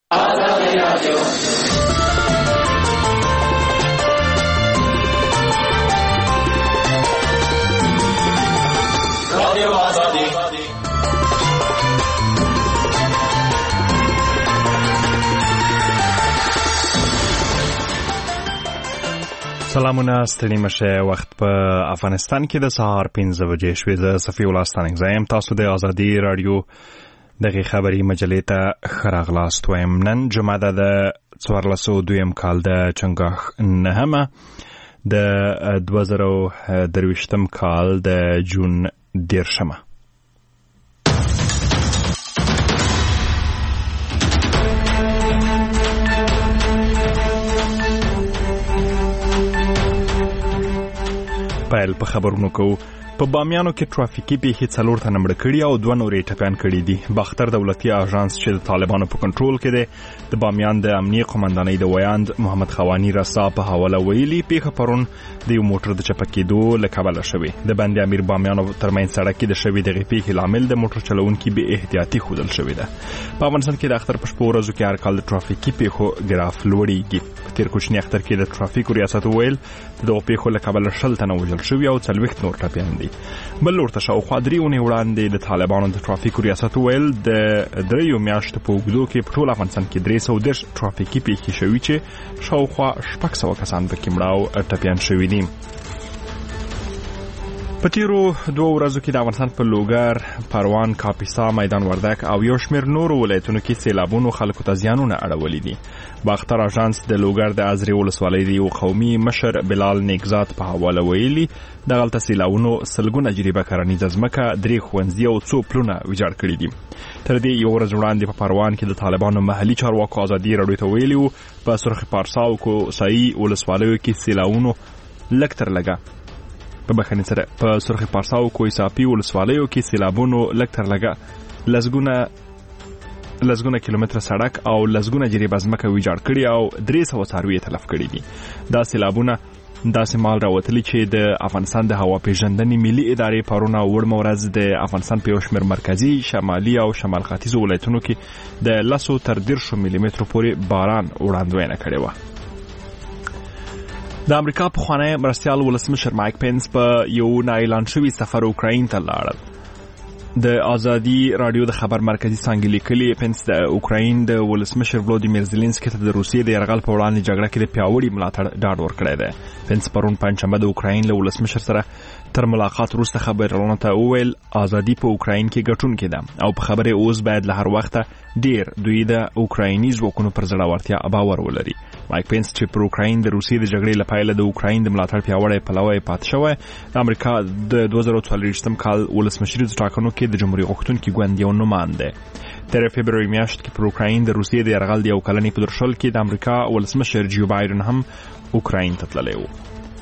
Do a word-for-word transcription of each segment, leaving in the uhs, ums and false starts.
آزادی رادیو رادیو آزادی. سلامونه، ستړي مشه. وخت په افغانستان کې د سهار پنځه بجې شوې. زه صفي الله ستانکزی یم. تاسو د آزادي رادیو دغه خبري مجلې ته ښه راغلاست وایم. نن جمعه ده د څوارلس سوه دویم کال د چنګاښ نهمه د دوه زره درویشتم کال د جون دیرشمه. پیل په خبرونو کوو. په بامیانو کې ترافیکي پیښې څلور تنه مړه کړي او دوه نورې ټپیان کړي دي. باختر دولتي اژانس چې د طالبانو په کنټرول کې دی د بامیان د امنیه قومندانۍ د ویاند محمد خوانی رسا په حواله ویلي پیښه پرون د یو موټر د چپه کېدو له کبله شوې. د بند امیر بامیانو ترمنځ سړک کې د شوې دغې پیښې لامل د موټر چلوونکي بې احتیاطي ښودل شوې ده. په افغانستان کې د اختر په شپو ورځو کې هر کال د ترافیکي پیښو ګراف لوړیږي. په تیر کوچني اختر کې د ترافیکو ریاست ویل د دغو پیښو له کبله شل تنه وژل شوي او څلوېښت نور ټپیان دي. بل ورته شاوخوا درې اونۍ وړاندې د طالبانو د ترافیکو ریاست ویل د دریو میاشتو په اوږدو کې په ټول افغانستان کې درې سوه دېرش ترافیکي پیښې شوي چې شاوخوا شپږ سوه کسان پکې مړه او ټپیان شوي دي. په تیرو دوه ورځو کې د افغانستان په لوګر، پروان، کاپیسا، میدان وردګ او یو شمېر نورو ولایتونو کې سیلابونو خلکو ته زیانونه اړولي دي. باختر اژانس د لوګر د ازرې ولسوالۍ د یو قومي مشر بلال نیکزاد په حواله ویلي دغلته سیلابونو سلګونه جریبه کرنیزه ځمکه، درې ښوونځي او څو پلونه ویجاړ کړي دي. تر دې یو ورځ وړاندې په پروان کې د طالبانو محلي چارواکو ازادي راډیو ته ویلي وو په سرخ پارسا او کوسایي ولسوالیو کې سیلابونو لږ تر لږه په بخښنې سره په سرخ پارسا او کویساپي ولسوالیو کې سیلابونو لږ تر لږه لسګونه لسګونه کیلومتره سړک او لسګونه جریبه ځمکه ویجاړ کړي او درې سوه څاروي تلف کړي دي. دا سیلابونه داسې مال راوتلي چې د افغانستان د هوا پیژندنې ملي ادارې پرون او وړمه ورځ د افغانستان په یو شمېر مرکزي، شمالي او شمال ختیځو ولایتونو کې د لسو تر دېرشو ملي مترو پورې باران وړاندوینه کړې وه. د امریکا پخوانی مرستیال ولسمشر مایک پینس په یو نااعلان شوي سفر اوکراین ته لاړل. د آزادي رادیو د خبر مرکزي څانګې لیکلي پینس د اوکراین د ولسمشر ولودیمیر زيلنسکي ته د روسیې د یرغل په وړاندې جګړه کې د پیاوړي ملاتړ ډاډ ورکړی دی. پینس پرون پنجشنبه د اوکراین له ولسمشر سره تر ملاقات وروسته خبرونه ته وویل آزادي په اوکراین کې ګټونکې ده او په خبره اوس باید له هر وخته ډیر دوی د اوکرایني ځواکونو پر زړورتیا باور ولري. مایک پینس چې پر اوکراین د روسیې د جګړې له پیله د اوکراین د ملاتړ پیاوړی پلوی پاتې شوی، د امریکا د دوه زره څلوېښتم کال ولسمشریزو ټاکنو کې د جمهوریت غوښتونکي ګوند یو نوماند دی. تر فبروري میاشت کې پر اوکراین د روسیې د یرغل د یو کلنې په درشل کې د امریکا ولسمشر جو بایدن هم اوکراین ته تللی و.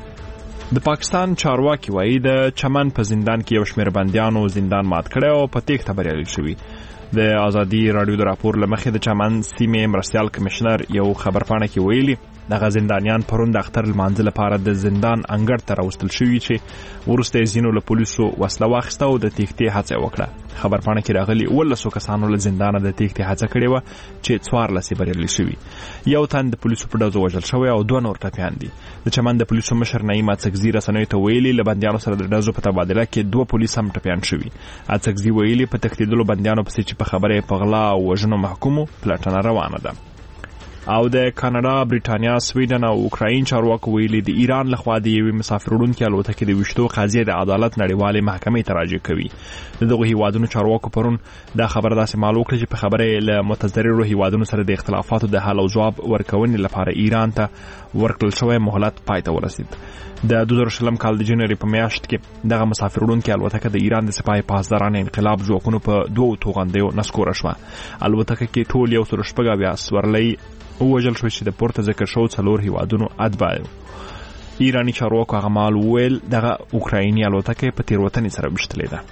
د پاکستان چارواکي وایي د چمن په زندان کې یو شمېر بندیانو زندان مات کړی او په تېښته بریالي شوي. د آزادي راډیو د راپور له مخې د چمن سیمې مرستیال کمشنر یو خبرپاڼه کې ویلي دغه زندانیان پرون د اختر لمانځه لپاره د زندان انګړ ته راوستل شوي چې وروسته یې ځینو له پولیسو وسله واخیسته او د تېښتې هڅه یې وکړه. خبرپاڼه کې راغلي اوولسو کسانو له زندانه د تېښتې هڅه کړې وه چې څوارلس یې بریالي شوي. یو تن د پولیسو په ډزو وژل شوی او دوه نور ټپیان دي. د چمن د پولیسو مشر نعیم اڅکزي رسنیو ته ویلي له بندیانو سره د ډزو په تبادله کې دوه پولیس هم ټپیان شوي. اڅکزي ویلي په تښتېدلو بندیانو پسې چې په خبره یې په غلا او وژنو محکومو پلټنه روانه ده. او د کاناډا، بریټانیا، سویډن او اوکراین چارواکو ویلي د ایران لخوا د یوې مسافر وړونکي الوتکې د ویشتو قضیه د عدالت نړیوالې محکمې ته راجع کوي. د دغو هیوادونو چارواکو پرون دا خبره داسې معلوم کړه چې په خبره یې له متضررو هیوادونو سره د اختلافاتو د حل او جواب ورکونې لپاره ایران ته ورکړل شوی مهلت پای ته ورسید. د دوه زره شلم کال د جنوري په میاشت کې دغه مسافر وړونکي الوتکه د ایران د سپاه پاسداران انقلاب ځواکونو په دوو توغندیو نسکوره شوه. الوتکه کې ټول یو سل شپږ اویا سورلۍ ووژل شوی چې د پورته ذکر شوو څلور هیوادونو اتباع. ایراني چارواکو هغه مهال وویل دغه اوکرایني الوتکه په تېروتنې سره ویشتلې ده.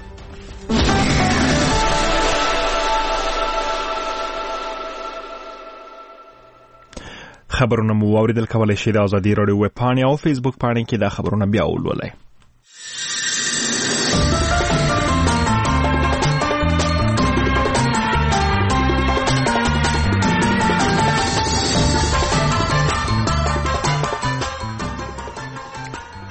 خبرونه مو واوریدل. کولی شئ د آزادي راډیو ویب پاڼې او فیسبوک پاڼې کې دا خبرونه بیا ولولئ.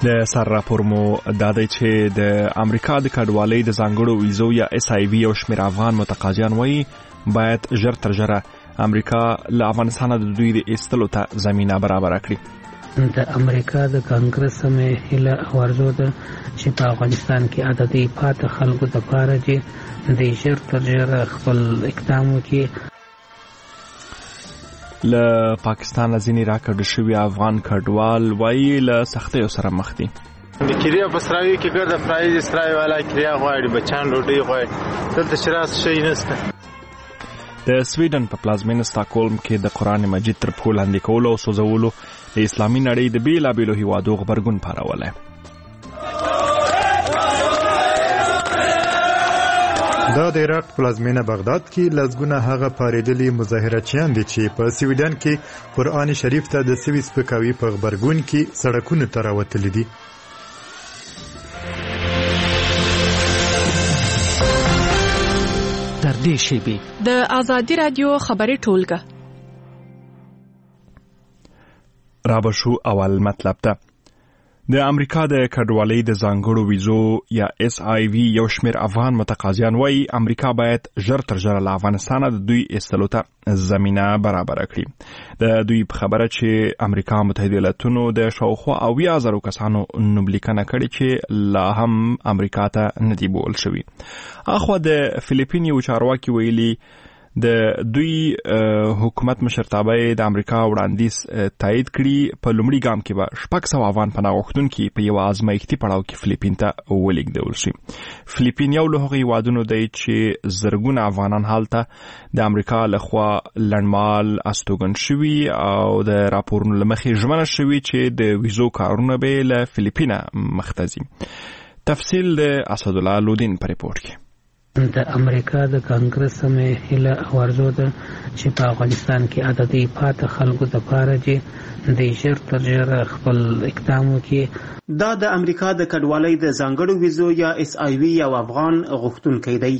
د سر راپور مو دا دی چې د امریکا د کډوالۍ د ځانګړو ویزو یا اس آی وي او شمېر افغان متقاضیان وایي باید ژر تر ژره امریکا له افغانستانه د دوی د ایستلو ته زمینه برابره کړي. د امریکا د کانګرس مې هیله او ارزو ده چې په افغانستان کې عددي پاتې خلکو دپاره چې د ژر تر ژره خپل اقدام وکړي. له پاکستان ځینې راکړل شوي افغان کډوال وایي له سختیو سره مخ دي. د کریا په سراوي کې ګرځه پرایز سراوي والا کریا غواړي بچان ډوډۍ غواړي دلته شراس شي نشته. د سویډن په پلازمینه سټاکهولم کې د قرآن مجید تر پښو لاندې کولو او سوځولو د اسلامي نړۍ د بېلابېلو هیوادو غبرګون پارولی. دا د عراق پلازمینه بغداد کې لسګونه هغه پارېدلي مظاهرچیان دي چې په سویډن کې قرآن شریف ته د سوي سپکاوي په غبرګون کې سړکونو ته راوتلي دي. تر دې شیبې د آزادي رادیو خبري ټولګه رابشو اول مطلب ته د امریکا د کډوالۍ د ځانګړو ویزو یا اس آی وي یو شمېر افغان متقاضیان وایي امریکا باید ژر تر ژره له افغانستانه د دوی ایستلو ته زمینه برابره کړي. د دوی په خبره چې امریکا متحده ایالتونو د شاوخوا اویا زرو کسانو نوملیکنه کړې چې لا هم امریکا ته نه دي بوول شوي. اخوا د فلیپین یو چارواکي ویلي د دوی حکومت مشرتابه د امریکا وړاندیز تایید کړي په لومړي ګام کې به شپږ سوه افغان پناه غوښتونکي په یو ازمایښتي پړاو کې فلیپین ته ولېږدول شي. فلیپین یو له هغو هیوادونو دی چې زرګونه افغانان هلته د امریکا لخوا لنډمهال استوګن شوي او د راپورونو له مخې ژمنه شوي چې د ویزو کارونه به له فلیپینه مخته ځي. تفصیل د اسدالله لودین په ریپورټ کې. د امریکا د کانګرس مې هیله او ارزو ده چې په افغانستان کې عددي پاتې خلکو دپاره چې د ژر تر ژره خپل اقدام وکړي. دا د امریکا د کډوالۍ د ځانګړو ویزو یا اس آی وي یو افغان غوښتونکی دی.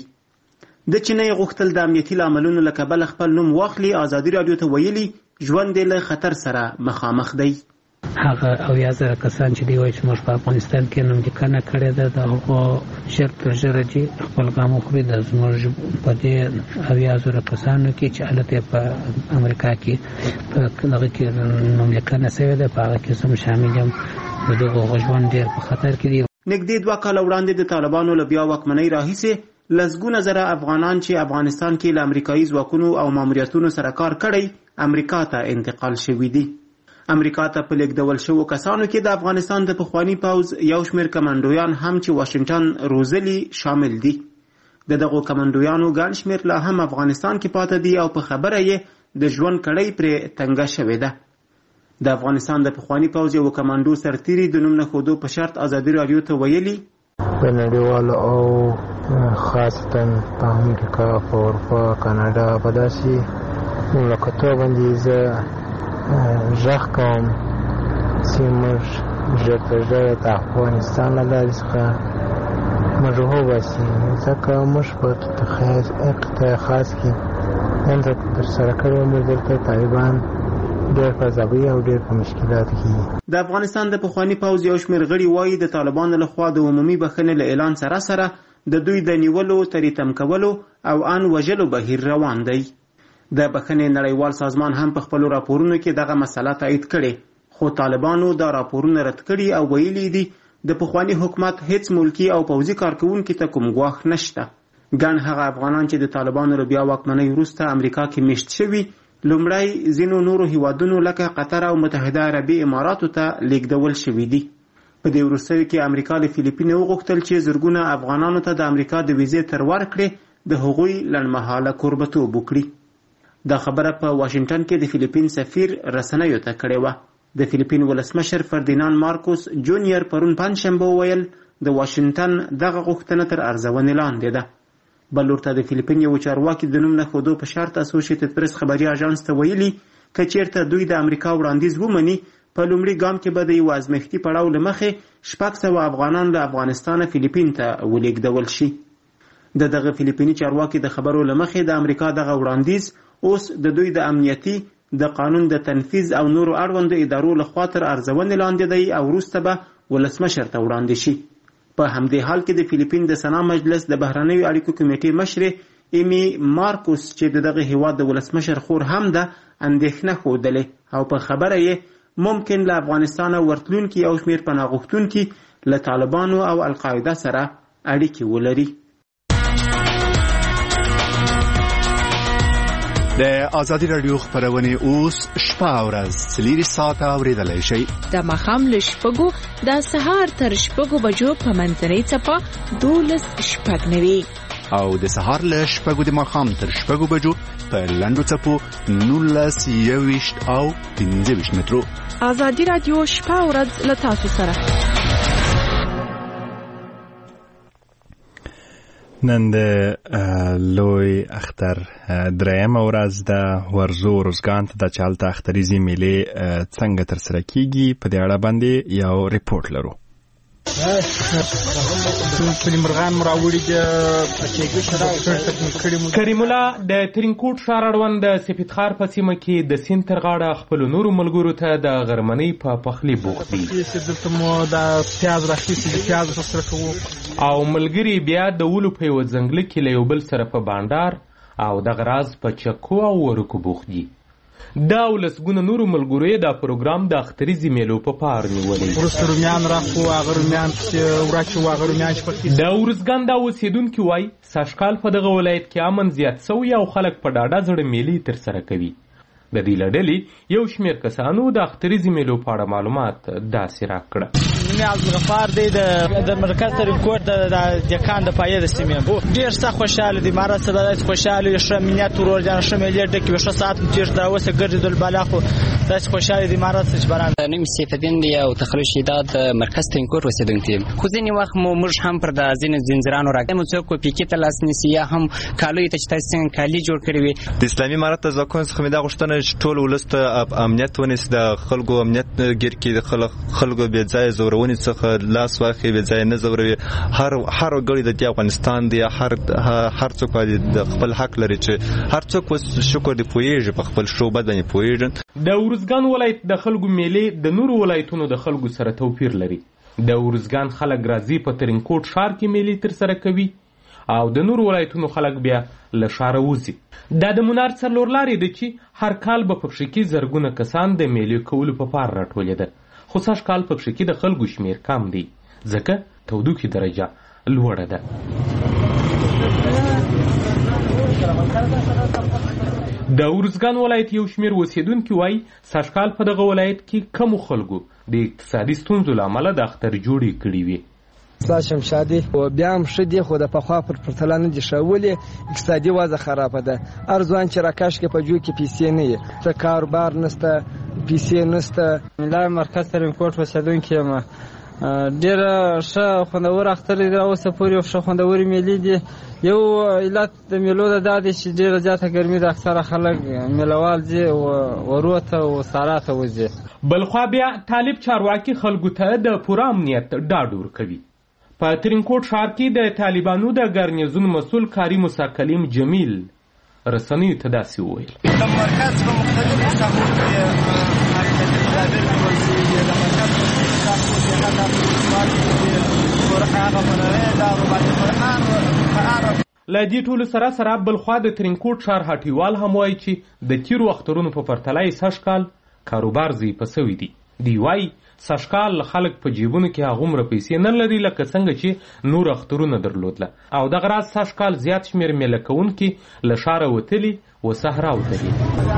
د چینۍ غوښتل د امنیتي لاملونو له کبله خپل نوم واخلي. ازادي راډیو ته ویلي ژوند یې له خطر سره مخامخ دی. هغه اویا زره کسان چې دی وایي چې موږ په افغانستان کې نوملیکنه کړې ده د هغو ژر تر ژره چې خپل ګام وخوري. د زموږ په دې اویا زره کسانو کې چې هلته په امریکا کې په دغه کې نوملیکنه شوې ده په هغه کې زه هم شامل یم. د دغو ژوند ډېر په خطر کې دی. نږدې دوه کاله وړاندې د طالبانو له بیا واکمنۍ راهیسې لسګونه زره افغانان چې افغانستان کې له امریکایي ځواکونو او ماموریتونو سره کار کړی امریکا ته انتقال شوي دي. امریکا ته په لیږدول شوو کسانو کې د افغانستان د پخواني پوځ یو شمېر کمانډویان هم چې واشنګټن روزلي شامل دي. د دغو کمانډویانو ګڼ شمېر لا هم افغانستان کې پاته دي او په خبره یې د ژوند کړۍ پرې تنګه شوې ده. د افغانستان د پخواني پوځ یو کمانډو سرتیري د نوم نه ښودو په شرط ازادي راډیو ته ویلي په نړیوالو او خاصتا په امریکا په اروپا کاناډا په داسې مملکتو باندې زه ژغ کوم چې موږ ژر تر ژره د افغانستان له لارې څخه موږ وباسي ځکه موږ په قطاع خاص کې دلته ترسره کړی موږ دلته طالبان ډېر په عذابوي او ډېر په مشکلاتو کې. د افغانستان د پخواني پوځ یو شمېر غړي وایي د طالبانو لخوا د عمومي بخښنې له اعلان سره سره د دوی د نیولو تریتم کولو او ان وژلو بهیر روان دی. د بخښنې نړیوال سازمان هم په خپلو راپورونو کې دغه مسله تایید کړې، خو طالبانو دا راپورونه رد کړي او ویلي دي د پخواني حکومت هیڅ ملکی او پوځي کارکوونکي ته کوم ګواښ نشته. ګڼ هغه افغانان چې د طالبانو له بیا واکمنۍ وروسته امریکا کې میشت شوي لومړی ځینو نورو هیوادونو لکه قطر او متحده عربي اماراتو ته لیږدول شوي دي. په دې وروستیو کې امریکا له فلیپین وغوښتل چې زرګونه افغانانو ته د امریکا د ویزې تر ورکړې د هغوی لنډمهاله کوربتوب وکړي. دا خبره په واشنګټن کې د فلیپین سفیر رسنیو ته کړې وه. د فلیپین ولسمشر فردیناند مارکوس جونیور پرون پنجشنبه وویل د واشنګټن دغه غوښتنه تر ارزونې لاندې ده. بل ورته د فلیپین یو چارواکي د نوم نه ښودو په شرط اسوسییټډ پریس خبري اژانس ته ویلي که چیرته دوی د امریکا وړاندیز ومني په لومړي ګام کې به د یو ازمایښتي پړاو له مخې شپږ سوه افغانان له افغانستانه فلیپین ته ولېږدول شي. د دغه فلیپیني چارواکي د خبرو له مخې د امریکا دغه وړاندیز اوس د دوی د امنیتي د قانون د تنفیذ او نورو اړوندو ادارو لخوا تر ارزونې لاندې دی او وروسته به ولسمشر ته وړاندې شي. په همدې حال کې د فلیپین د سنا مجلس د بهرنیو اړیکو کمیټې مشرې ایمي مارکوس چې د دغه هیواد د ولسمشر خور هم ده اندېښنه ښودلې او په خبره یې ممکن له افغانستانه ورتلونکي او شمېر پناه غوښتونکي له طالبانو او القاعده سره اړیکې ولري. د ازادي رادیو خبرونه اوس شپه او ورځ څلور ساعته اوریدلای شئ. د ماښام له شپږو د سهار تر شپږو بجو په منځنۍ څپه دولس شپږ نوي او د سهار له شپږو د ماښام تر شپږو بجو په لنډو څپو نولس یوویشت او پنځه ویشت مترو. ازادي رادیو شپه او ورځ له تاسو سره. نن د لوی اختر درېیمه ورځ د ورزو روزګان ته د چالت اختریزي میلې څنګه ترسره کیږي په دې اړه باندې یو ریپورت لرو. مرغان مراوړي د کریم الله د ترینکوټ ښار اړوند د سپیدخار په سیمه کې د سیند تر غاړه خپلو نورو ملګرو ته د غرمنۍ په پخلي بوخت دي. دلته مو د پیاز راخیستي د پیاز سره کوو او ملګري بیا د ولو په یوه ځنګله کې له یو بل سره په بانډار او دغه راز په چکو او ورکو بوخت دي. دا ولسګونه نورو ملګرو یې دا پروګرام د اختریزي میلو په پار نیولی. وروسته رومیان راخو هغه رومیان چې وراچو هغه رومیان چې پکې د ارزګان دا اوسېدونکي وایي سږکال په دغه ولایت کې امن زیات سوی او خلک په ډاډه زړه میلې ترسره کوي. د دې له ډلې یو شمېر کسانو د اختریزي میلو په اړه معلومات داسې راکړه. نومې عبدالغفار دی د مرکز ترینکوټ د دکان د پایې د سیمې ډېر سخت خوشحاله دي. مهارت سره داسې خوشحاله وي ښه منیت ورور جان ښه میلې ډکې وي ښه ساعت مو تېر دا اوسه ګرځېدل بالا خو داسې خوشحاله دي. مهارت سره چې بران نوم سیف الدین دی او تخریش دا د مرکز ترینکوټ اوسېدونکی یم. خو ځینې وخت مو موږ هم پر د ځینې ځنځیرانو راکړی مو څوک پیکې ته لاس نیسي یا هم کالیو ته چې تاسې څنګه کالي جوړ کړي وي. د اسلامي امارت د ځواکونو څخه مې دا غوښتنه چې ټول ولس ته امنیت ونیسي د خلکو امنیت ګیر کړي د خلکو بې ځایه زورونې څخه لاس واخلي بې ځایه نه زوروي. هر هر وګړی د دې افغانستان دی هر هر څوک د خپل حق لري چې هر څوک شکر دی پوهېږي په خپل شعبت باندې پوهېږي. د ارزګان ولایت د خلکو میلې د نورو ولایتونو د خلکو سره توپیر لري. د ارزګان خلک راځي په ترینکوټ ښار کې میلې ترسره کوي او د نورو ولایتونو خلک بیا له ښاره وځي. دا د منار څلور لارې ده چې هر کال به په پښې کې زرګونه کسان د میلې کولو په پار راټولېده. خو سږ کال په پښې کې د خلکو شمېر کم دی ځکه تودوخې درجه لوړه ده. د ارزګان ولایت یو شمېر اوسېدونکي وایي سږ کال په دغه ولایت کې کمو خلکو د اقتصادي ستونزو له امله د اختر جوړې کړي وي. اصلاح شمشادي و بیا هم ښه دي خو د پخوا پر پرتله نه دي ښه. ولې اقتصادي وضع خرابه ده. هر ځوان چې راکش کې په جو کې پیسې نه وي څه کاروبار نشته پیسې نشته. ملا مرکز ترینکوټ اوسېدونکی یم. ډېره ښه خوندور اختر دی اوسه پورې ښه خوندورې میلې دي. یو علت د میلو د دا دی چې ډېره زیاته ګرمي ده اکثره خلک میلهوال ځي ورو ته او سارا ته وځي. بلخوا بیا طالب چارواکي خلکو ته د پوره امنیت ډاډ ورکوي. په ترینکوټ ښار کې د طالبانو د ګرنیزون مسؤل کاري موسی کلیم جمیل رسنیو ته داسې وویل. د مرکز په مختلفو ساحو کې حرکتي تدابیر نیول شوي دي. د مرکز په ساحو کې هغه هغه منارې د روباټ قرآن په له دې ټولو سره سره بلخوا د ترینکوټ ښار هټیوال هم وایي چې د تیرو اخترونو په پرتله یې سږ کال کاروبار ضعیفه سوی دی. دی وایي سږ کال خلک په جیبونو کې هغومره پیسې نه لري لکه څنګه چې نور اخترونه درلودله او دغه راز سږ کال زیات شمېر میله کوونکي له ښاره وتلي و صحرا وتلي.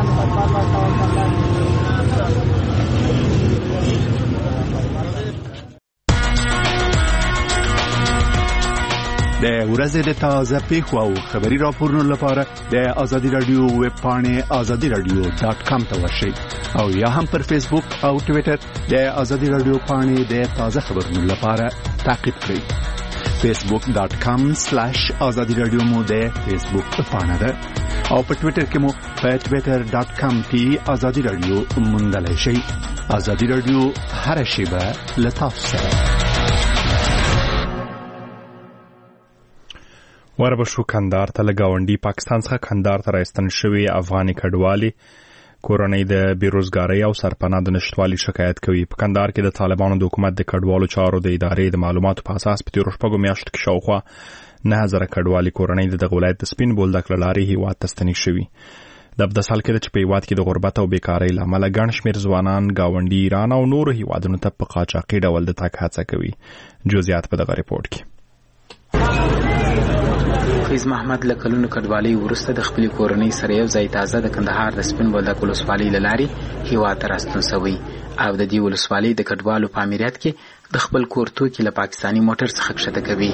د ورځې د تازه پیښو او خبري راپورونو لپاره د ازادي رادیو ویب پاڼې ازادي رادیو ډاټ کام ته ورشئ او یا هم پر فیسبوک او ټویټر د ازادي رادیو پاڼې د تازه خبرونو لپاره تعقیب کړئ. فیسبوک ډاټ کام سلاش ازادي رادیو مو د فیسبوک پاڼه ده او په ټویټر کې مو په ټویټر ډاټ کام کې ازادي رادیو موندلی شئ. ازادي رادیو هر شیبه له تاسو سره. وربشو کندهار ته له ګاونډي پاکستان څخه کندهار ته راستن شوي افغاني کډوالي کورنۍ د بیروزګارۍ او سرپناه د نشټوالي شکایت کوي. په کندهار کې د طالبانو د حکومت د کډوالو چارو د ادارې د معلوماتو په اساس په تیرو شپږو میاشتو کې شاوخوا نه زره کډوالي کورنۍ د دغه ولایت د سپین بولدک له لارې هیواد ته ستنې شوي. د ابدس حال کې چې په هیواد کې د غربت او بیکارۍ له امله ګڼ شمېر ځوانان ګاونډي ایران او نورو هیوادونو ته په قاچاقي ډول د تګ هڅه کوي. جزئیات په دغه ریپورټ کې. فیض محمد له کلونو کډوالۍ وروسته د خپلې کورنۍ سره یو ځای تازه د کندهار د سپین بولدک ولسوالۍ له لارې هیواد ته راستون شوی او د دې ولسوالۍ د کډوالو په امریت کې د خپل کور توکي له پاکستاني موټر څخه کښته کوي.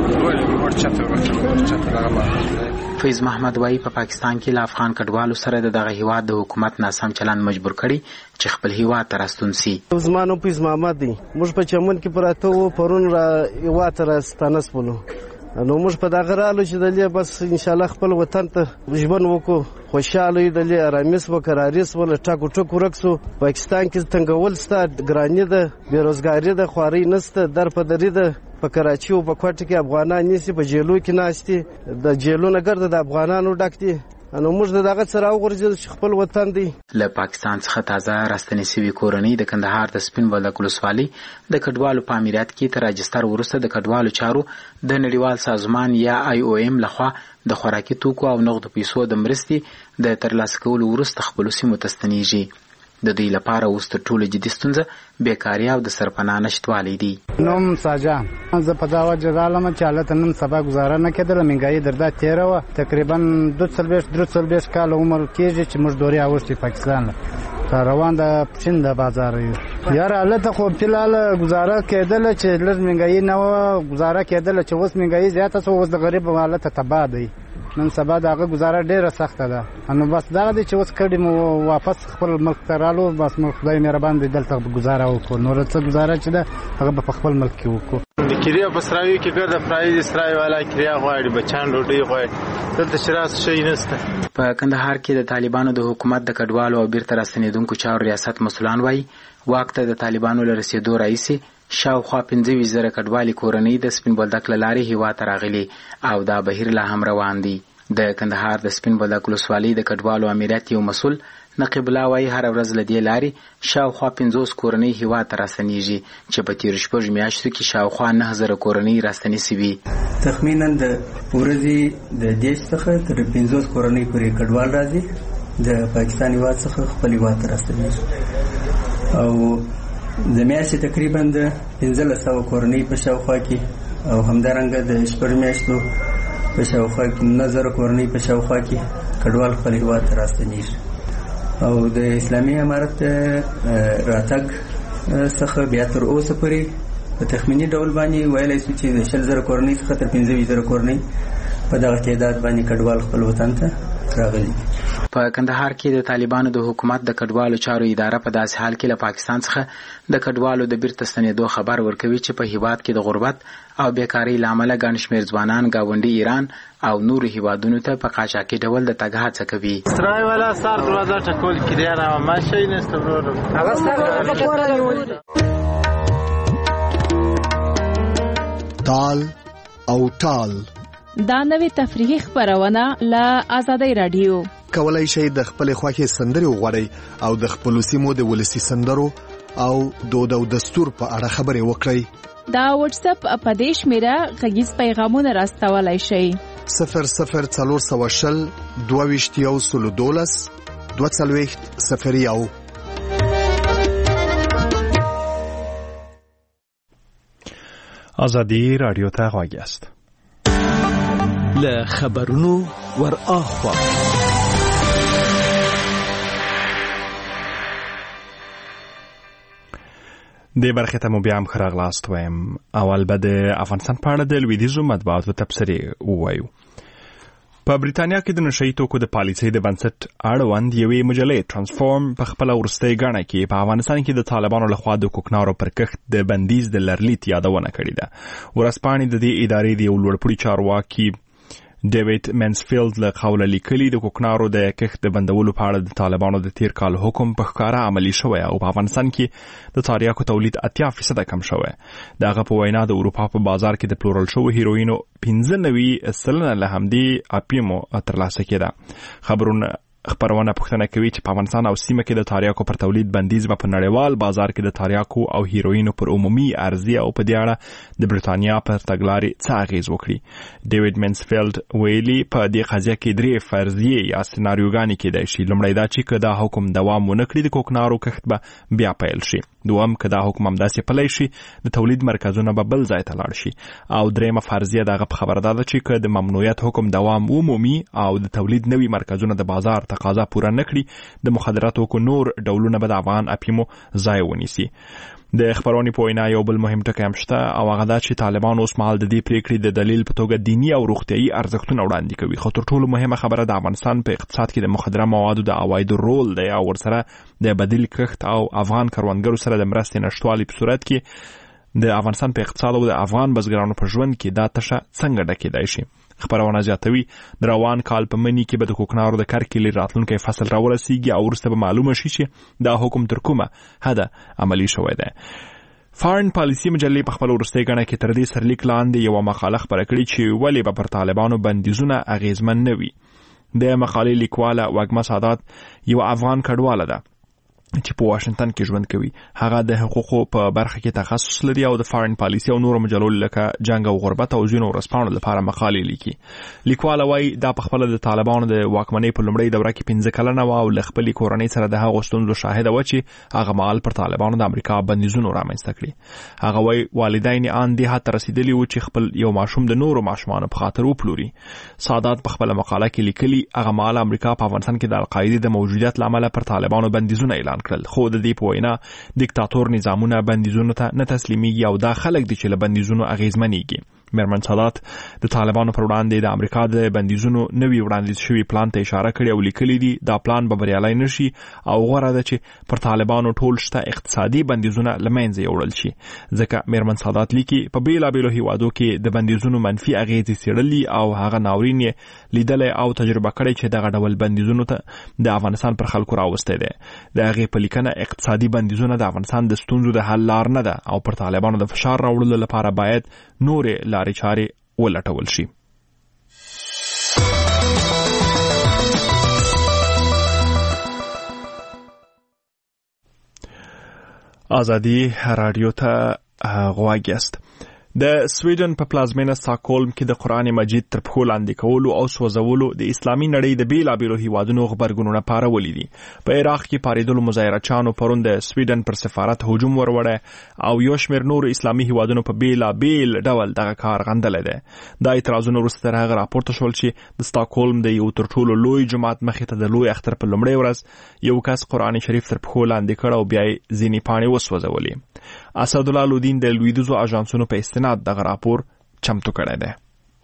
فیض محمد وایي په پاکستان کې له افغان کډوالو سره د دغه هیواد د حکومت ناسم چلند مجبور کړي چې خپل هیواد ته راستون سي. زما نوم فیض محمد دی. موږ په چمن کې پراته وو، پرون را هیواد ته راستانه شولو. نو موږ په دغه رالو چې دلې بس ان شاء الله خپل وطن ته ژوند وکړو، خوشاله یو دلې آرامي سو قراري سو له ټاکو ټکو رکسو. پاکستان کې تنګول ستا ګرانی ده، بیروزګاری ده، خواري نسته، در په دری ده. په کراچي او په کوټه کې افغانان نيسي، په جیلو کې ناشتي، د جیلو نه ګرځي د افغانانو ډکتي. نو موږ دغه سره وګورځو چې خپل وطن دی. له پاکستان څخه تازه راستنې شوی کورنۍ د کندهار د سپین بولدک ولسوالۍ د کډوالو په امریت کې تر راجستر وروسته د کډوالو چارو د نړیوال سازمان یا آی او ایم لخوا د خوراکي توکو او نغدو پیسو د مرستې د ترلاسه کولو وروسته خپلو سیمو ته ستنېږي. د دوی لپاره اوس تر ټولو جدي ستونزه بیکاري او د سرپناه نشتوالی دی. نوم ساجان، زه په دا وجه رالم چې هلته نن سبا ګزاره نه کېدله، مهنګایي دردا تېره وه. تقریبا دوه څلوېښت درې څلوېښت کاله عمر کېږي چې موږ دورې اوښتې پاکستان له روان د چین د بازار یو. یاره هلته خو فلحال ګزاره کېدله چې لږ مهنګایي نه وه، ګزاره کېدله چې اوس مهنګایي زیاته شوه، اوس د غریب حالت تباه دی. نن سبا د هغه ګزاره ډېره سخته ده. نو بس دغه دی چې اوس کډې مو واپس خپل ملک ته رالو، بس مو خدای مهربان دی دلته ګزاره وکړو. نور څه ګزاره چې ده هغه به په خپل ملک کې وکړو. د کریا په سراوي کې ګرده پرایز سراوي والا کریا غواړي، بچان ډوډۍ غواړي، دلته شراس شي نشته. په کندهار کې د طالبانو د حکومت د کډوالو او بیرته راستنېدونکو چارو ریاست مسؤلان وایي واک ته د طالبانو له رسېدو راهیسې شاوخوا پنځه ویشت زره کډوالي کورنۍ د سپین بولدک له لارې هیواد ته راغلي او دا بهیر لا هم روان دی. د کندهار د سپین بولدک ولسوالۍ د کډوالو امریت یو مسؤل نقیب الله وایي هره ورځ له دې لارې شاوخوا پنځوس کورنۍ هیواد ته راستنېږي چې په تېرو شپږو میاشتو کې شاوخوا نهه زره کورنۍ راستنې شوي. تخمینا د ورځې د دېرش څخه تر پنځوس کورنۍ پورې کډوال راځي د پاکستان هیواد څخه خپل هیواد ته راستنېږي او د میاشتې تقریبا د پنځلس سوه کورنۍ په شاوخوا کې او همدارنګه د شپږو میاشتو په شاوخوا کې نهه زره کورنۍ په شاوخوا کې کډوال خپل هیواد ته راستنېږي او د اسلامي امارت راتګ څخه بیا تر اوسه پورې په تخمیني ډول باندې ویلی شو چې د شل زره کورنۍ څخه تر پنځه ویشت زره کورنۍ په دغه تعداد باندې کډوال خپل وطن ته راغلي. په کندهار کې د طالبانو د حکومت د کډوالو چارو اداره په داسې حال کې له پاکستان څخه د کډوالو د بیرته ستنېدو خبر ورکوي چې په هیواد کې د غربت او بیکارۍ له امله ګڼ شمېر ځوانان ګاونډي ایران او نورو هیوادونو ته په قاچاقي ډول د تګ هڅه کوي. سرای والا سار دروازه ټکول کړي نه ما شي نشته ورور هغه سره په کور نیول. تال او تال دا نوې تفریحي خبرونه له آزادۍ رادیو. کولای شئ د خپل خوښې سندرې وغواړئ او د خپل سیمو د ولسي سندرو او دود او دستور په اړه خبرې وکړئ. دا واتس اپ په دې شمیره غږیز پیغامونه راستولای شئ. صفر صفر څلور سوه شل دوه ویشت یو سلو دولس دوه څلوېښت صفر یو. آزادی رادیو ته غواړئ است له خبرونو ور اخوا. د برخې ته مو بیا هم ښه راغلاست وایم. اول به د افغانستان په اړه د لویدیځو مطبوعاتو تبصرې ووایو. په بریتانیا کې د نشهیي توکو د پالیسۍ د بنسټ اړوند یوې مجلې ټرانسفورم په خپله وروستۍ ګڼه کې په افغانستان کې د طالبانو لخوا د کوکنارو پر کښت د بندیز د لرلیت یادونه کړې ده. ورځپاڼې د دې ادارې د یو لوړپوړي چارواکي ډیویډ منسفیلد له قوله لیکلي د کوکنارو د کښت د بندولو په اړه د طالبانو د تیر کال حکم په ښکاره عملي شوی او په افغانستان کې د تریاکو تولید اتیا فیصده کم شوی. د هغه په وینا د اروپا په بازار کې د پلورل شوو هیروینو پنځه نوي سلنه له همدې اپیمو ترلاسه کېده. خبرونه خبرونه پوښتنه کوي چې په افغانستان او سیمه کې د تریاکو پر تولید بندیز په نړیوال بازار کې د تریاکو او هیروینو پر عمومي عرضه او په دې اړه د برتانیا پر تګلارې څه اغیز وکړي. ډیوډ منسفیلد ویلي په دې قضیه کې درې فرضیې یا سناریوګانې کېدای شي. لومړی دا چې که دا حکم دوام ونه کړي د کوکنارو کښت به بیا پیل شي. دوم که دا حکم همداسې پلی شي د تولید مرکزونه به بل ځای ته لاړ شي. او دریمه فرضیه دغه په خبره ده چې که د ممنوعیت حکم دوام ومومي او د تولید نوي مرکزونه د بازار تقاضا پوره نکړي د مخدراتو کو نور ډولونه به د افغان اپیمو ځای ونیسي. د خبرونې په وینا یو بل مهم ټکی هم شته او هغه دا چې طالبان اوس مهال د دې پریکړې د دلیل په توګه دینی او روغتیایي ارزښتونه وړاندې کوي. خو تر ټولو مهمه خبره د افغانستان په اقتصاد کې د مخدره موادو د عوایدو رول دی او ورسره د بدیل کښت او افغان کروندګرو سره د مرستې نشټوالي په صورت کې د افغانستان په اقتصاد او د افغان بزګرانو په ژوند کې دا تشه څنګه ډکېدای شي. خبرونه زیاتوي د روان کال په مني کې به د کوکنارو د کرکیلې راتلونکی فصل راورسیږي او وروسته به معلومه شي چې دا حکم تر کومه حده عملي شوی دی. فارن پالیسي مجلې په خپل وروستۍ ګڼه کې تر دې سرلیک لاندې یوه مقاله خپره کړې چې ولې به پر طالبانو بندیزونه اغیزمن نه وي. د مقالې لیکواله وږمه سادات یو افغان کډواله ده چې په واشنگټن کې ژوند کوي. هغه د حقوقو په برخه کې تخصص لري او د فارن پالیسي او نورو مجلو لکه جنگ او غربت او ځینو ورځپاڼو لپاره مقالې لیکي. لیکواله وایي دا په خپله د طالبانو د واکمنۍ په لومړۍ دوره کې پنځه کلنه وه او له خپلې کورنۍ سره د هغو ستونزو شاهده وه چې هغه مهال پر طالبانو د امریکا بندیزونو رامنځته کړي. هغه وایي والدین ان دې حد ته رسېدلي وو چې خپل یو ماشوم د نورو ماشومانو په خاطر وپلوري. سادات په خپله مقاله کې لیکلي هغه مهال امریکا په افغانستان کې د القاعدې د موجودیت له امله پر طالبانو بندیزونه اعلان کړل. خو د دې په وینا دیکتاتور نظامونه بندیزونو ته نه تسلیمیږي او دا خلک دي چې له بندیزونو اغیزمنېږي. میرمن سادات د طالبانو پر وړاندې د امریکا د بندیزونو نوي وړاندیز شوي پلان ته اشاره کړې او لیکلي دي دا پلان به بریالی نشي او غوره ده چې پر طالبانو ټول شته اقتصادي بندیزونه له منځه یوړل شي. ځکه میرمن سادات لیکي په بیلابیلو هیوادو کې د بندیزونو منفي اغیزې څېړلي او هغه ناورین یې لیدلی او تجربه کړی چې دغه ډول بندیزونو ته د افغانستان پر خلکو راوستی دی. د هغې په لیکنه اقتصادي بندیزونه د افغانستان د ستونزو د حل لار نه ده او پر طالبانو د فشار راوړلو لپاره باید نورې لارې چارې ولټول شي. آزادی رادیو ته غوږ یاست. د سویډن په پلازمینه سټاکهولم کې د قرآن مجید تر پښو لاندې کولو او سوځولو د اسلامي نړۍ د بیلابیلو هیوادونو غبرګونونه پارولي دي. په عراق کې پارېدلو مظاهرچیانو پرون د سویډن پر سفارت هجوم وروړی او یو شمېر نورو اسلامي هیوادونو په بیلابیل ډول دغه کار غندلی دی. دا اعتراضونه وروسته تر هغه راپورته شول چې د سټاکهولم د یو تر ټولو لوی جومات مخې ته د لوی اختر په لومړۍ ورځ یو کس قرآن شریف تر پښو لاندې کړ او بیا یې ځینې پاڼې وسوځولې. اسدالله لودین د لویدیځو اژانسونو په استناد دغه راپور چمتو کړی دی.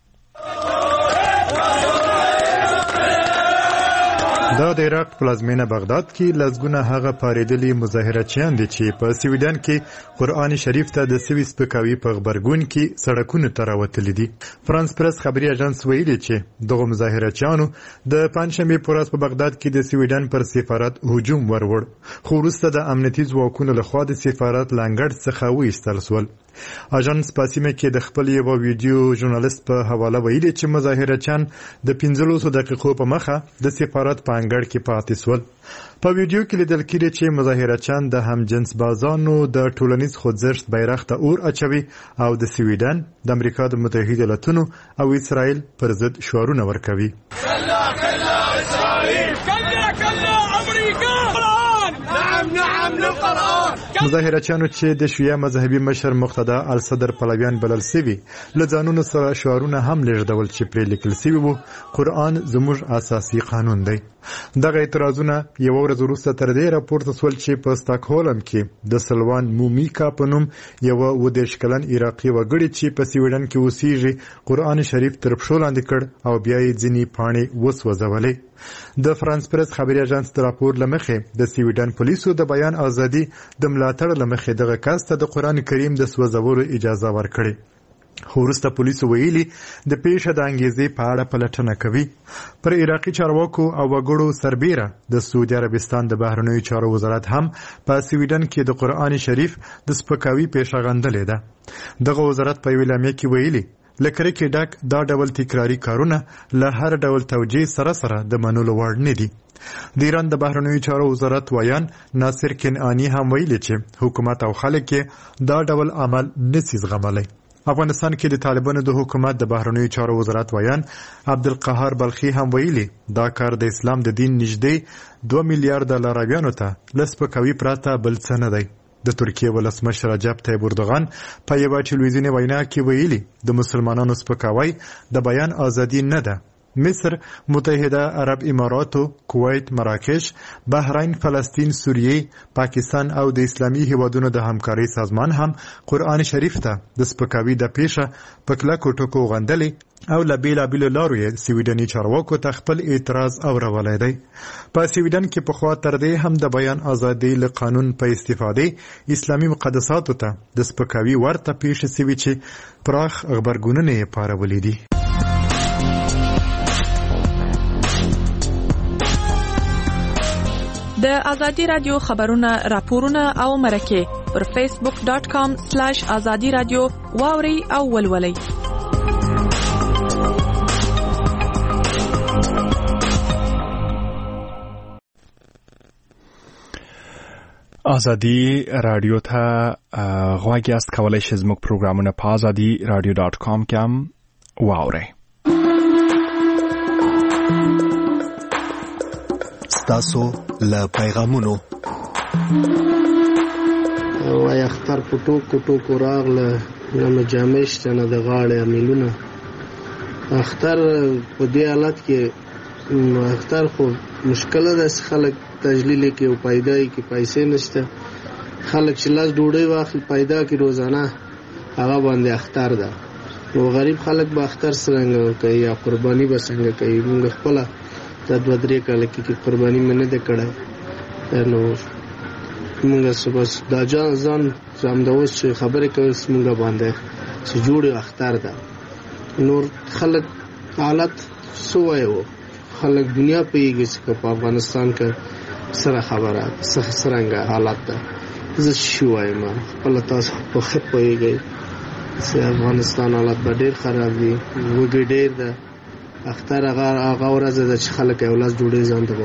دا د عراق پلازمینه بغداد کې لسګونه هغه پارېدلي مظاهرچیان دي چې په سویډن کې قرآن شریف ته د سوي سپکاوي په غبرګون کې سړکونو ته راوتلي دي. فرانس پرس خبري اژانس ویلي چې دغه مظاهرچیانو د پنجشنبې په ورځ په بغداد کې د سویډن پر سفارت هجوم وروړ خو وروسته د امنیتي ځواکونو لخوا د سفارت لانګړ څخه وایستل سول. اژانس په سیمه کې د خپل یو ویډیو ژورنالیست په حواله ویلي چې مظاهرچیان د پنځلسو دقیقو په مخه د سفارت په انګړ کې پاتې سول. په ویډیو کې لیدل کېږي چې مظاهرچیان د همجنس بازانو د ټولنیز خوځښت بیرغ ته اور اچوي او د سویډن، د امریکا د متحده ایالاتونو او اسرائیل پر ضد شعارونه ورکوي. کلا کلا اسرائیل، کلا کلا امریکا، قرآن، نعم نعم للقرآن. مظاهرچیانو چې د شیعه مذهبي مشر مقتدا الصدر پلویان بلل سوي له ځانونو سره شعارونه هم لېږدول چې پرې لیکل سوي وو قرآن زموږ اساسي قانون دی. دغه اعتراضونه یوه ورځ وروسته تر دې راپورته سول چې په سټاکهولم کې د سلوان مومیکا په نوم یوه اووه دېرش کلن عراقي وګړي چې په سویډن کې اوسیږي قرآن شریف تر پښو لاندې کړ او بیا یې ځینې پاڼې وسوځولې. د فرانس پرس خبري اژانس د راپور له مخې د سویډن پولیسو د بیان ازادي د ملاتړ له مخې دغه کس ته د قرآن کریم د سوځولو اجازه ورکړې. خو وروسته پولیسو ویلي د پیښه د انګیزې په اړه پلټنه کوي. پر عراقي چارواکو او وګړو سربیره د سعودي عربستان د بهرنیو چارو وزارت هم په سویډن کې د قرآن شریف د سپکاوي پیښه غندلې ده. دغه وزارت په یوه اعلامیه کې ویلي لکه کې ډک دا ډول تکراری کارونه له هر ډول توجیه سره سره د منلو وړ نه دي. د ایران د بهرنیو چارو وزارت ویان ناصر کنعانی هم ویلي چې حکومت او خلک دا ډول عمل نسی زغملی. افغانستان کې د طالبانو د حکومت د بهرنیو چارو وزارت ویان عبدالقهار بلخي هم ویلي دا کار د اسلام د دین نږدې دوه میلیارډ لارویانو ته لسپکوي پراته بل څه نه دی. د ترکیه ولسمشر رجب طیب اردوغان په یوه ټلویزیوني وینا کې ویلي د مسلمانانو سپکاوی د بیان ازادي نه ده. مصر، متحده عرب اماراتو، کویت، مراکش، بحرین، فلسطین، سوریه، پاکستان او د اسلامي هیوادونو د همکارۍ سازمان هم قرآن شریف ته د سپکاوي د پیښه په کلکو ټکو غندلې او له بېلابېلو لارو یې سویډني چارواکو ته خپل اعتراض اورولی دی. په سویډن کې پخوا تر دې هم د بیان ازادۍ له قانون په استفادې اسلامي مقدساتو ته د سپکاوي ورته پیښې سوي چې پراخ غبرګونونه یې پارولي دي. د ازادي رادیو خبرونه راپورونه او مرکه پر فیسبوک ډاټ کام سلیش ازادي رادیو واوري او ولولي. ازادي رادیو ته غواړئ است کولای شئ زموږ پروګرامونه په ازادي رادیو ډاټ کام کې هم واورئ. تاسو له پیغامونو وای اختر پټو پټو کوراغله نه مجامش نه د غاړې امیلونه اختر په دې حالت کې اختر خو مشکل ده. خلک تجلیل کې او پیدای کې پیسې نشته. خلک چې لاس ډوډۍ واخلي پیدا کې روزانه هغه باندې اختر ده. نو غریب خلک به اختر څنګه کوي یا قرباني به څنګه کوي؟ موږ خپل دا دوه درې کاله کې قرباني مې نه ده کړی. نو موږ بس دا جان ځان زم د اوس چې خبرې کوي موږ باندې چې جوړ اختر ده. نور خلک حالت څه وایو؟ خلک دنیا پیږي چې په افغانستان کې سره خبره څنګه حالت ده. زه شو وایم خپل تاسو په خپ پیږي چې افغانستان حالت به ډېر خراب دي. وګړي ډېر ده. اختر هغه هغه ورځ ده چې خلک یو لاس ډوډۍ ځان ته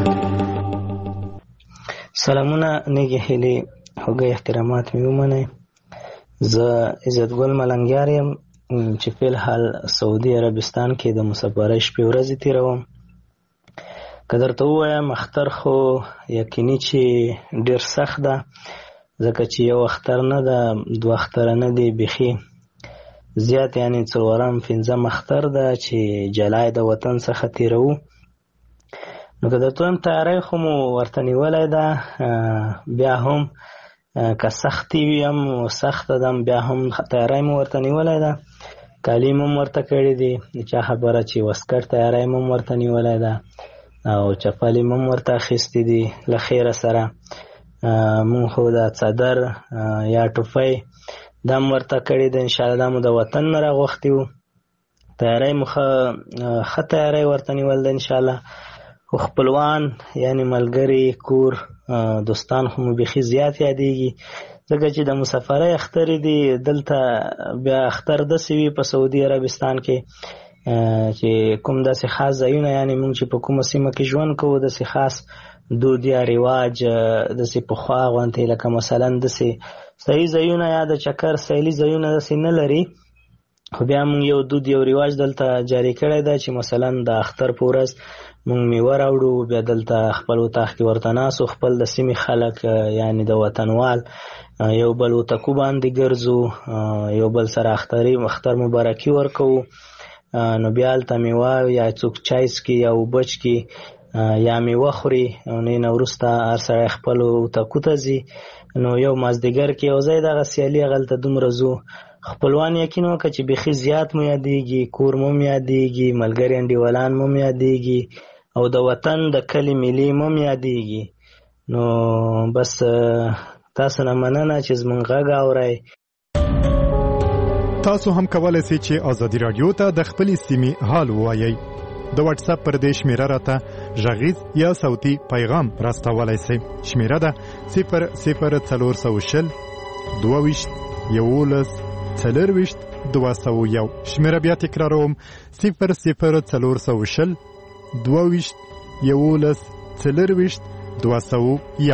وکړي. سلامونه نیږي هیلې هوګي احترامات مې ومنئ. زه عزتګل ملنګیار یم چې په الحال سعودي عربستان کې د مسافرۍ شپې ورځې تېروم. که درته ووایم اختر خو یقیني چې ډېر سخت ده ځکه چې یو اختر نه ده دوه اختره نه دي بیخي زیات یعنی څلورم پنځم اختر ده چې جلای د وطن څخه تیرو. نو که درته وایم تیاری خو مو ورته نیولی ده بیا هم که سختي وي هم سخته ده بیا هم تیاری مو ورته نیولی ده. کالي مو ورته کړي دي د چا خبره چې وسکټ تیاری مو ورته نیولی ده او چپلې مو ورته اخیستې دي له خیره سره. مونږ خو د څادر یا ټوپۍ دا مو ورته کړي ده. انشاءالله دا مو د وطن نه راغوښتي وو. تیاری مو ښه تیاری ورته نیول ده انشاءالله. خو خپلوان یعنی ملګري کور دوستان خو مو بیخي زیات یادېږي ځکه چې د مسافرۍ اخترې دي. دلته بیا اختر داسې وي په سعودي عربستان کې چې کوم داسې خاص ځایونه یعنی مونږ چې په کومه سیمه کې ژوند کوو داسې خاص دود یا رواج داسې پخوا غوندې لکه مثلا داسې صحیح ځایونه یا د چکر سیلي ځایونه داسې نه لري. خو بیا مونږ یو دود یو رواج دلته جاری کړی ده چې مثلا د اختر په ورځ مونږ میوه راوړو بیا دلته خپل اتاق کې ورته ناستو خپل د سیمې خلک یعنی د وطنوال یو بل اتاقو باندې ګرځو یو بل سره اختري اختر مبارکي ورکوو. نو بیا هلته میوه یا څوک چای څکي یا اوبه څکي یا میوه خوري. نو نه وروسته هر سړی خپلو اتاقو ته ځي. نو یو مازدیګر کې یو ځای دغه سیالي هغلته دومره ځو خپلوان یقین وکړه چې بیخي زیات مو یادېږي کور مو یادېږي ملګري انډیوالان مو یادېږي او د وطن د کلي ملي مو یادېږي. نو بس تاسو نه مننه چې زموږ غږ اورئ. تاسو هم کولای شئ چې ازادي رادیو ته د خپلې سیمې حال ووایئ. د واتس اپ پر دې شمیره راته غږیز یا صوتي پیغام راستولی شئ. شمیره ده صفر صفر څلور سوه شل دوه ویشت یولس څلور ویشت دوه سوه یو. شمیره بیا تکراروم: صفر صفر څلور سوه شل دوه ویشت یولس څلرویشت دوه سوه یو.